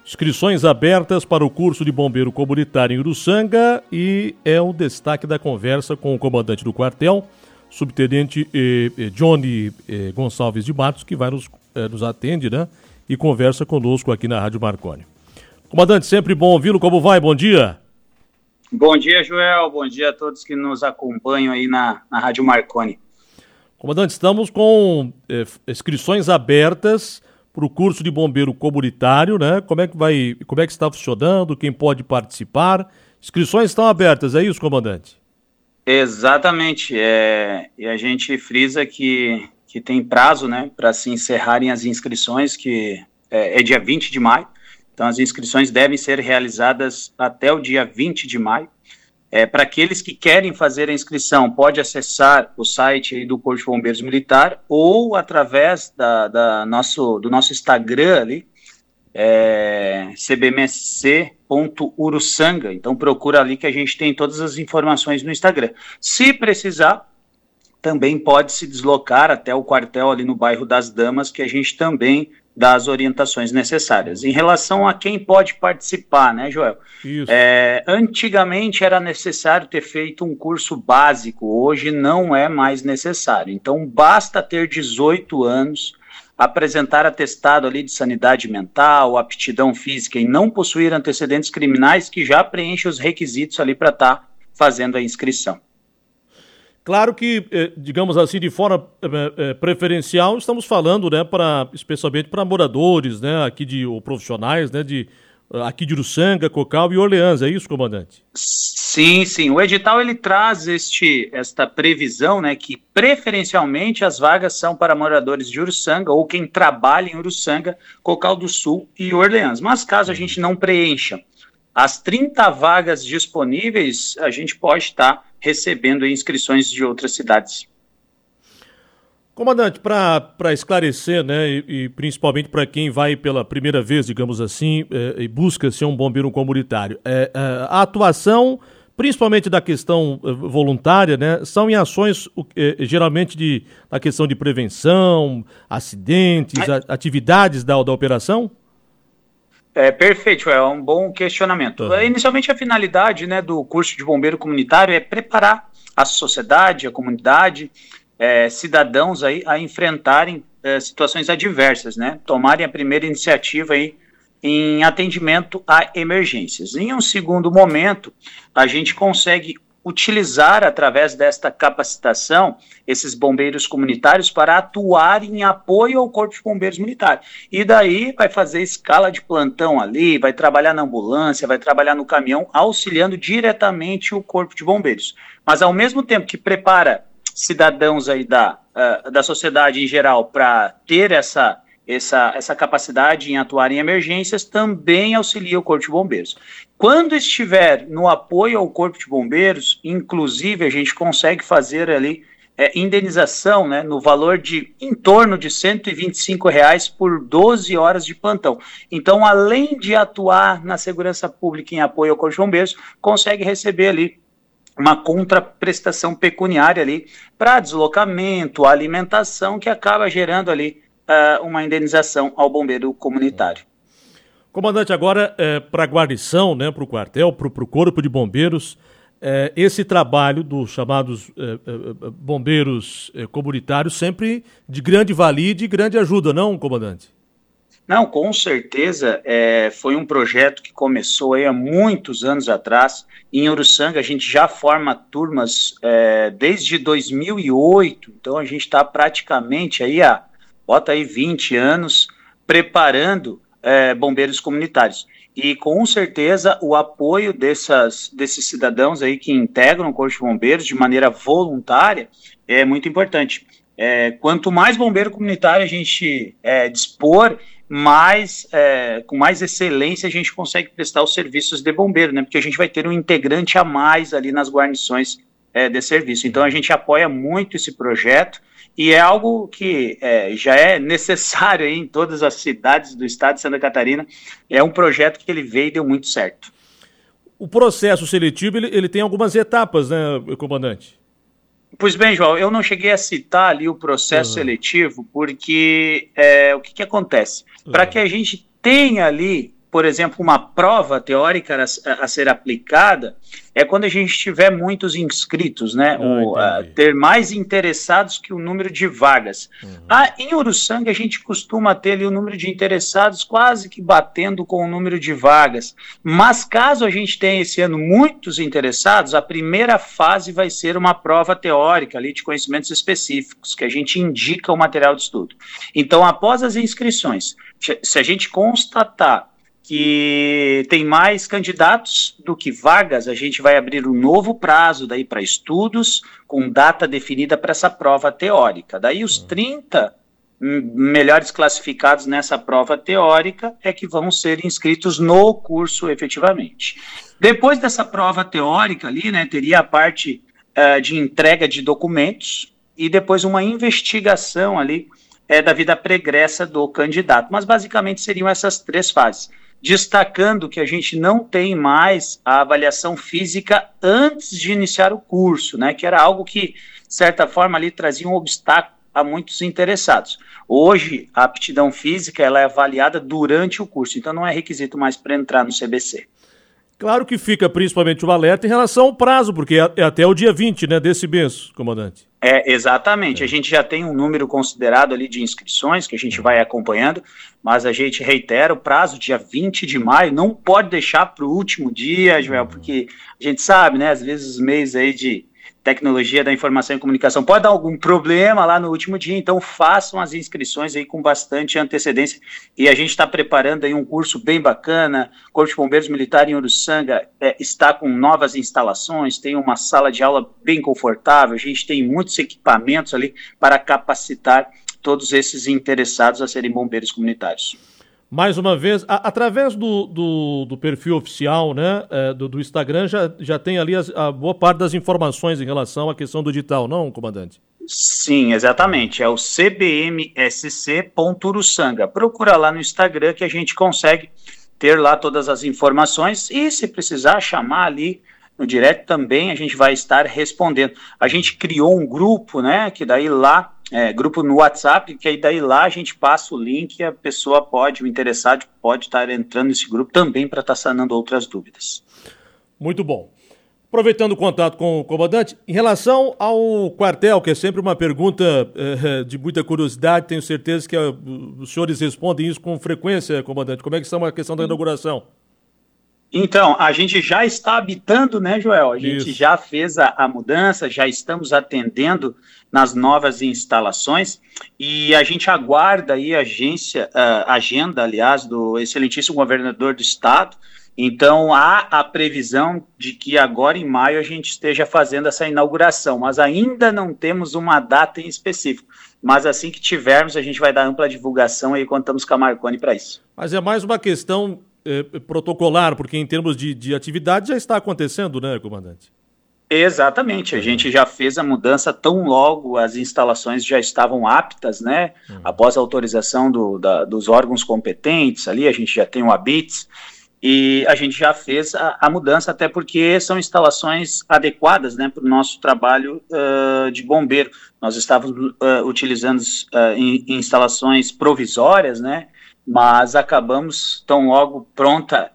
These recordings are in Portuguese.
Inscrições abertas para o curso de bombeiro comunitário em Uruçanga e é o destaque da conversa com o comandante do quartel, subtenente Johnny Gonçalves de Matos, que vai nos atende, né? E conversa conosco aqui na Rádio Marconi. Comandante, sempre bom ouvi-lo. Como vai? Bom dia. Bom dia, Joel. Bom dia a todos que nos acompanham aí na Rádio Marconi. Comandante, estamos com inscrições abertas para o curso de bombeiro comunitário, né? Como é que está funcionando? Quem pode participar? Inscrições estão abertas, é isso, comandante? Exatamente. E a gente frisa que tem prazo, né, para se encerrarem as inscrições, que é dia 20 de maio. Então, as inscrições devem ser realizadas até o dia 20 de maio. Para aqueles que querem fazer a inscrição, pode acessar o site aí do Corpo de Bombeiros Militar ou através do nosso Instagram ali, cbmsc.uruçanga. Então, procura ali que a gente tem todas as informações no Instagram. Se precisar, também pode se deslocar até o quartel ali no bairro das Damas, que a gente também dá as orientações necessárias. Em relação a quem pode participar, né, Joel? Isso. Antigamente era necessário ter feito um curso básico, hoje não é mais necessário. Então, basta ter 18 anos, apresentar atestado ali de sanidade mental, aptidão física e não possuir antecedentes criminais, que já preenche os requisitos ali para estar fazendo a inscrição. Claro que, digamos assim, de forma preferencial, estamos falando, né, especialmente para moradores, né, ou profissionais, né, aqui de Uruçanga, Cocal e Orleans, é isso, comandante? Sim. O edital ele traz esta previsão, né, que preferencialmente as vagas são para moradores de Uruçanga ou quem trabalha em Uruçanga, Cocal do Sul e Orleans. Mas caso a gente não preencha as 30 vagas disponíveis, a gente pode estar recebendo inscrições de outras cidades. Comandante, para esclarecer, né, e principalmente para quem vai pela primeira vez, digamos assim, e busca ser um bombeiro comunitário, a atuação, principalmente da questão voluntária, né, são em ações geralmente na questão de prevenção, acidentes, atividades da operação? Perfeito, é um bom questionamento. Inicialmente, a finalidade, né, do curso de bombeiro comunitário é preparar a sociedade, a comunidade, cidadãos aí a enfrentarem situações adversas, né, tomarem a primeira iniciativa aí em atendimento a emergências. Em um segundo momento, a gente consegue utilizar, através desta capacitação, esses bombeiros comunitários para atuar em apoio ao Corpo de Bombeiros Militar. E daí vai fazer escala de plantão ali, vai trabalhar na ambulância, vai trabalhar no caminhão, auxiliando diretamente o Corpo de Bombeiros. Mas ao mesmo tempo que prepara cidadãos aí da sociedade em geral para ter essa capacidade em atuar em emergências, também auxilia o Corpo de Bombeiros. Quando estiver no apoio ao Corpo de Bombeiros, inclusive a gente consegue fazer ali indenização, né, no valor de em torno de R$ 125 por 12 horas de plantão. Então, além de atuar na segurança pública em apoio ao Corpo de Bombeiros, consegue receber ali uma contraprestação pecuniária ali para deslocamento, alimentação, que acaba gerando ali uma indenização ao bombeiro comunitário. Comandante, agora para a guarnição, né, para o quartel, para o Corpo de Bombeiros, esse trabalho dos chamados bombeiros comunitários sempre de grande valia e de grande ajuda, não, comandante? Não, com certeza, foi um projeto que começou aí há muitos anos atrás. Em Uruçanga a gente já forma turmas desde 2008, então a gente está praticamente aí bota aí 20 anos preparando bombeiros comunitários. E com certeza o apoio desses cidadãos aí que integram o Corpo de Bombeiros de maneira voluntária é muito importante. Quanto mais bombeiro comunitário a gente dispor, com mais excelência a gente consegue prestar os serviços de bombeiro, né? Porque a gente vai ter um integrante a mais ali nas guarnições de serviço. Então a gente apoia muito esse projeto e é algo que já é necessário aí em todas as cidades do estado de Santa Catarina. É um projeto que ele veio e deu muito certo. O processo seletivo ele tem algumas etapas, né, comandante? Pois bem, João, eu não cheguei a citar ali o processo seletivo porque o que acontece? Para que a gente tenha ali por exemplo, uma prova teórica a ser aplicada é quando a gente tiver muitos inscritos, né? Ter mais interessados que o número de vagas. Em Uruçanga, a gente costuma ter ali o número de interessados quase que batendo com o número de vagas. Mas caso a gente tenha esse ano muitos interessados, a primeira fase vai ser uma prova teórica ali de conhecimentos específicos, que a gente indica o material de estudo. Então, após as inscrições, se a gente constatar que tem mais candidatos do que vagas, a gente vai abrir um novo prazo daí para estudos, com data definida para essa prova teórica. Daí os 30 melhores classificados nessa prova teórica é que vão ser inscritos no curso efetivamente. Depois dessa prova teórica ali, né, teria a parte de entrega de documentos e depois uma investigação ali da vida pregressa do candidato. Mas basicamente seriam essas 3 fases. Destacando que a gente não tem mais a avaliação física antes de iniciar o curso, né, que era algo que, de certa forma, ali trazia um obstáculo a muitos interessados. Hoje, a aptidão física ela é avaliada durante o curso, então não é requisito mais para entrar no CBC. Claro que fica principalmente o alerta em relação ao prazo, porque é até o dia 20, né, desse mês, comandante. Exatamente. A gente já tem um número considerado ali de inscrições que a gente vai acompanhando, mas a gente reitera o prazo, dia 20 de maio, não pode deixar para o último dia, Joel, porque a gente sabe, né, às vezes os meios aí de tecnologia da informação e comunicação pode dar algum problema lá no último dia, então façam as inscrições aí com bastante antecedência, e a gente está preparando aí um curso bem bacana. O Corpo de Bombeiros Militar em Uruçanga está com novas instalações, tem uma sala de aula bem confortável, a gente tem muitos equipamentos ali para capacitar todos esses interessados a serem bombeiros comunitários. Mais uma vez, através do perfil oficial, né, do Instagram, já tem ali a boa parte das informações em relação à questão do edital, não, comandante? Sim, exatamente. É o cbmsc.uruçanga. Procura lá no Instagram que a gente consegue ter lá todas as informações e, se precisar, chamar ali no direct também, a gente vai estar respondendo. A gente criou um grupo, né, que daí lá, grupo no WhatsApp, que aí daí lá a gente passa o link e a pessoa o interessado pode estar entrando nesse grupo também para estar sanando outras dúvidas. Muito bom. Aproveitando o contato com o comandante, em relação ao quartel, que é sempre uma pergunta de muita curiosidade, tenho certeza que os senhores respondem isso com frequência, comandante. Como é que está a questão da inauguração? Então, a gente já está habitando, né, Joel? A gente já fez a mudança, já estamos atendendo nas novas instalações e a gente aguarda aí a agenda, aliás, do excelentíssimo governador do estado. Então, há a previsão de que agora em maio a gente esteja fazendo essa inauguração, mas ainda não temos uma data em específico. Mas assim que tivermos, a gente vai dar ampla divulgação e contamos com a Marconi para isso. Mas é mais uma questão protocolar, porque em termos de atividade já está acontecendo, né, comandante? Exatamente, a gente já fez a mudança tão logo as instalações já estavam aptas, né, após a autorização dos órgãos competentes ali, a gente já tem o ABITS, e a gente já fez a mudança, até porque são instalações adequadas, né, para o nosso trabalho de bombeiro. Nós estávamos utilizando instalações provisórias, né, mas acabamos tão logo pronta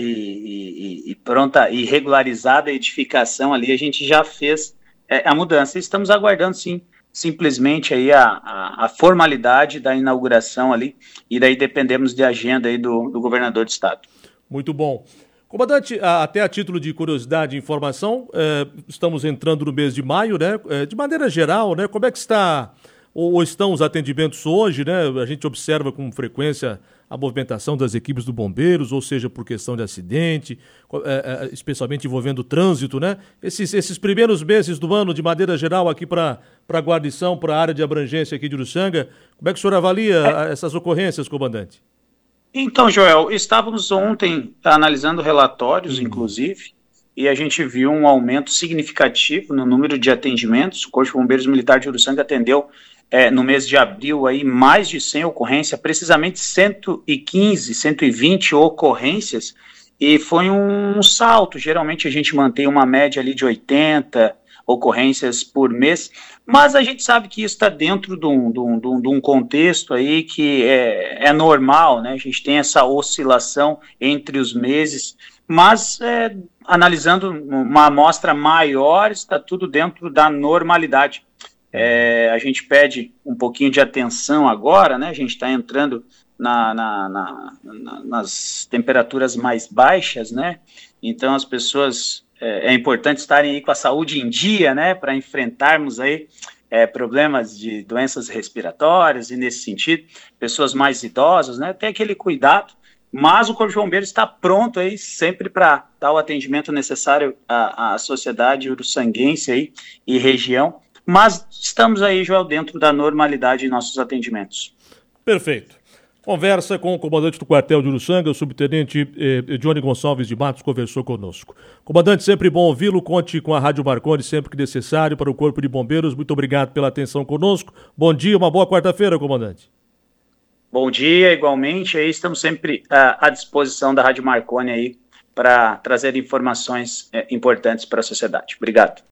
e regularizada a edificação ali, a gente já fez a mudança. Estamos aguardando, sim, simplesmente aí a formalidade da inauguração ali, e daí dependemos de agenda aí do governador do estado. Muito bom. Comandante, até a título de curiosidade e informação, estamos entrando no mês de maio, né? De maneira geral, né? Como é que está ou estão os atendimentos hoje, né? A gente observa com frequência a movimentação das equipes do bombeiros, ou seja, por questão de acidente, especialmente envolvendo o trânsito, né? Esses primeiros meses do ano, de maneira geral, aqui para a guarnição, para a área de abrangência aqui de Uruçanga, como é que o senhor avalia essas ocorrências, comandante? Então, Joel, estávamos ontem analisando relatórios, inclusive, e a gente viu um aumento significativo no número de atendimentos. O Corpo de Bombeiros Militar de Uruçanga atendeu no mês de abril aí mais de 100 ocorrências, precisamente 115, 120 ocorrências, e foi um salto. Geralmente a gente mantém uma média ali de 80 ocorrências por mês, mas a gente sabe que isso está dentro de um contexto aí que é normal, né? A gente tem essa oscilação entre os meses, mas analisando uma amostra maior, está tudo dentro da normalidade. A gente pede um pouquinho de atenção agora, né? A gente está entrando nas temperaturas mais baixas, né? Então as pessoas, é importante estarem aí com a saúde em dia, né? Para enfrentarmos aí problemas de doenças respiratórias e nesse sentido, pessoas mais idosas, né? Tem aquele cuidado, mas o Corpo de Bombeiros está pronto aí sempre para dar o atendimento necessário à sociedade uruçanguense aí e região, mas estamos aí, Joel, dentro da normalidade em nossos atendimentos. Perfeito. Conversa com o comandante do quartel de Uruçanga, o subtenente Johnny Gonçalves de Matos, conversou conosco. Comandante, sempre bom ouvi-lo, conte com a Rádio Marconi sempre que necessário para o Corpo de Bombeiros. Muito obrigado pela atenção conosco. Bom dia, uma boa quarta-feira, comandante. Bom dia, igualmente, aí estamos sempre à disposição da Rádio Marconi aí para trazer informações importantes para a sociedade. Obrigado.